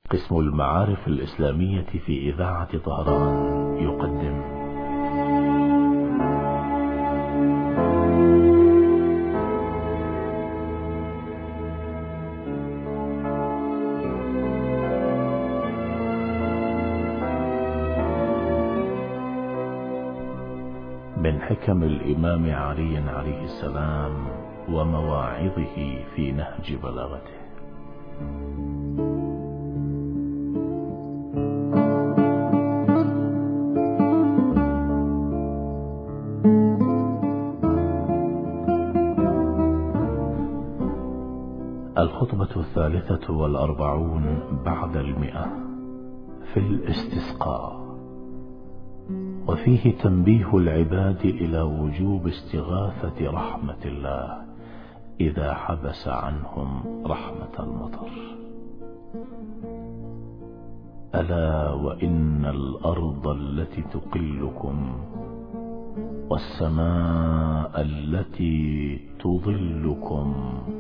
قسم المعارف الإسلامية في إذاعة طهران يقدم من حكم الإمام علي عليه السلام ومواعظه في نهج بلاغته. الخطبة 43 بعد 100 في الاستسقاء، وفيه تنبيه العباد إلى وجوب استغاثة رحمة الله إذا حبس عنهم رحمة المطر. ألا وإن الأرض التي تقلكم والسماء التي تظلكم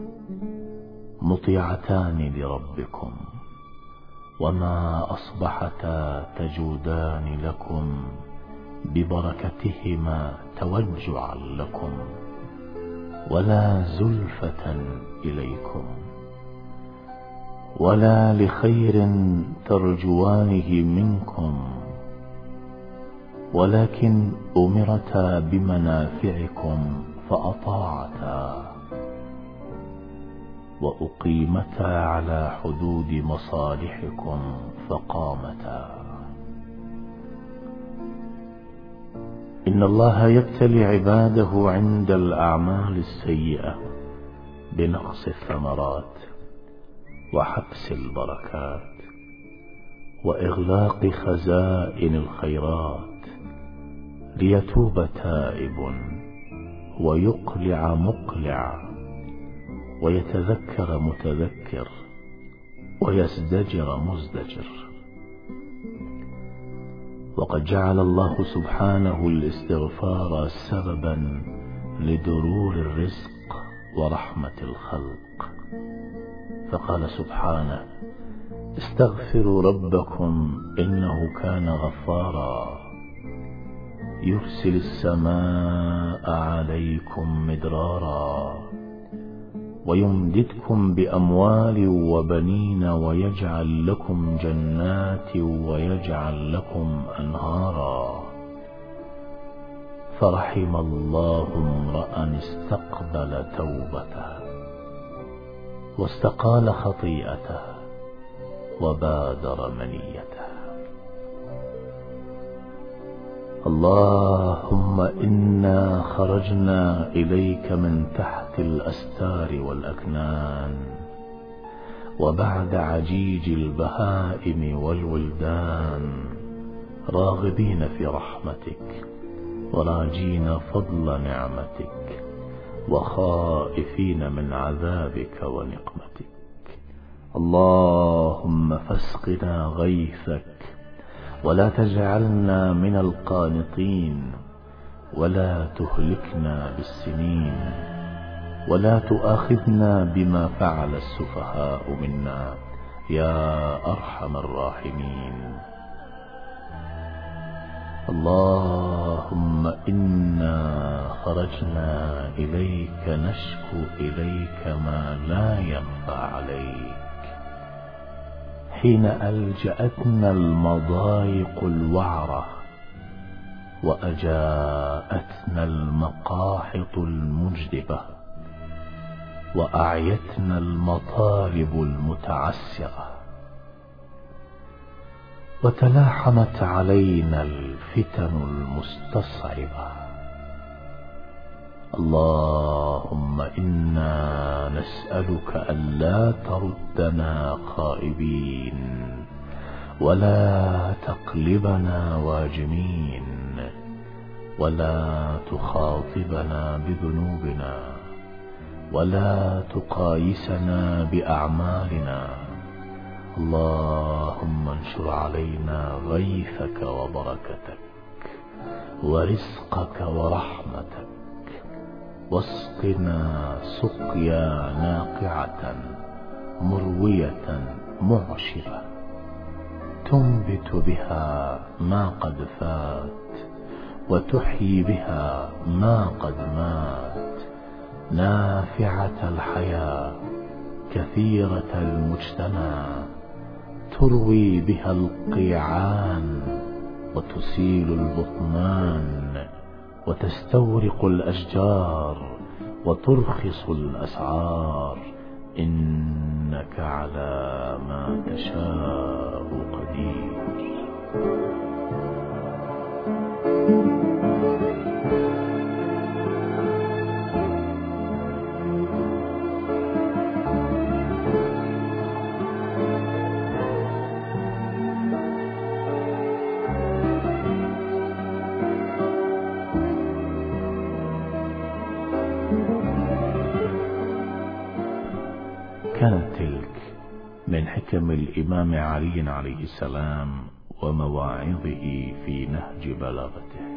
مطيعتان لربكم، وما أصبحتا تجودان لكم ببركتهما توجعا لكم ولا زلفة إليكم، ولا لخير ترجوانه منكم، ولكن أمرتا بمنافعكم فأطاعتا، وأقيمتا على حدود مصالحكم فقامتا. إن الله يبتلي عباده عند الأعمال السيئة بنقص الثمرات وحبس البركات وإغلاق خزائن الخيرات، ليتوب تائب ويقلع مقلع ويتذكر متذكر ويزدجر مزدجر. وقد جعل الله سبحانه الاستغفار سببا لدرور الرزق ورحمة الخلق، فقال سبحانه: استغفروا ربكم إنه كان غفارا يرسل السماء عليكم مدرارا ويمددكم بأموال وبنين ويجعل لكم جنات ويجعل لكم أنهارا. فرحم الله امرأ استقبل توبته واستقال خطيئته وبادر منيته. اللهم إنا خرجنا إليك من تحت الأستار والأكنان وبعد عجيج البهائم والولدان، راغبين في رحمتك وراجين فضل نعمتك وخائفين من عذابك ونقمتك. اللهم فاسقنا غيثك ولا تجعلنا من القانطين، ولا تهلكنا بالسنين، ولا تؤاخذنا بما فعل السفهاء منا يا أرحم الراحمين. اللهم إنا خرجنا إليك نشكو إليك ما لا يخفى عليك، حين ألجأتنا المضايق الوعرة وأجاءتنا المقاحط المجدبة وأعيتنا المطالب المتعسرة وتلاحمت علينا الفتن المستصعبة. اللهم إنا نسألك ألا تردنا خائبين ولا تقلبنا واجمين، ولا تخاطبنا بذنوبنا ولا تقايسنا بأعمالنا. اللهم انشر علينا غيثك وبركتك ورزقك ورحمتك، واسقنا سقيا ناقعة مروية معشبة تنبت بها ما قد فات، وتحيي بها ما قد مات، نافعة الحياة كثيرة المجتمع، تروي بها القيعان وتسيل البطنان، وتستورق الأشجار وترخص الأسعار، إنك على ما تشاء قدير. كانت تلك من حكم الإمام علي عليه السلام ومواعظه في نهج بلاغته.